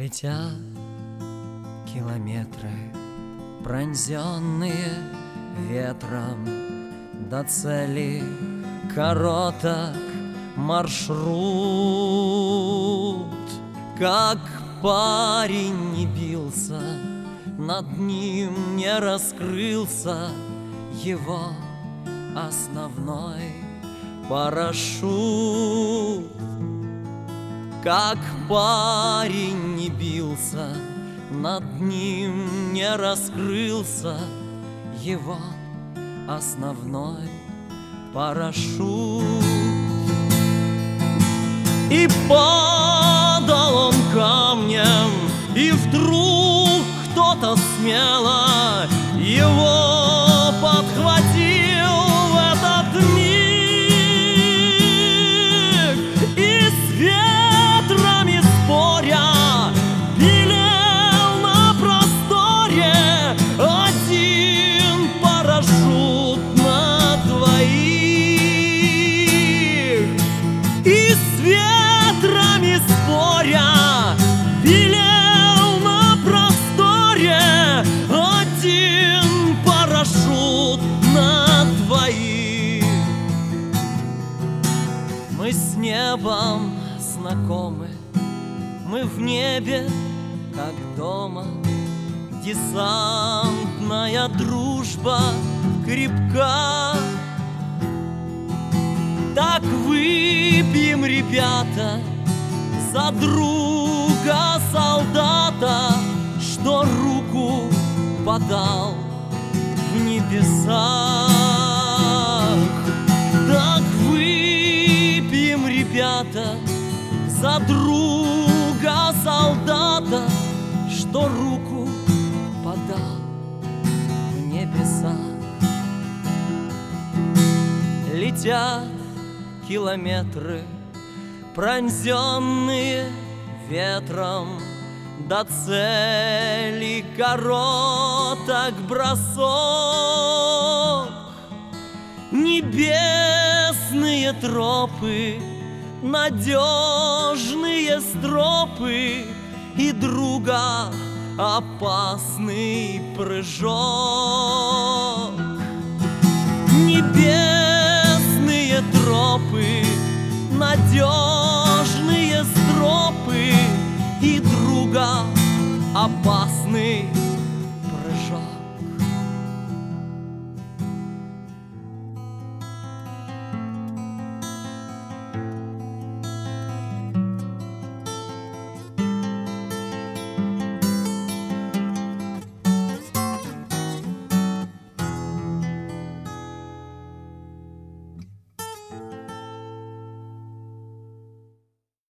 Летят километры, пронзенные ветром, до цели короток маршрут. Как парень не бился, над ним не раскрылся его основной парашют. Как парень не бился, над ним не раскрылся его основной парашют. И падал он камнем, и вдруг кто-то смело его подхватил в этот миг. И с ветрами споря белел на просторе один парашют на двоих. И с ветрами споря белел на просторе один парашют на двоих. Мы с небом знакомы, мы в небе как дома. Десантная дружба крепка. Так выпьем, ребята, за друга солдата, что руку подал в небесах. Так выпьем, ребята, за друга солдата, что руку подал в небесах. Летят километры, пронзенные ветром, до цели короток бросок. Небесные тропы, надежные стропы и друга опасный прыжок. Небесные тропы, надежные стропы и друга опасный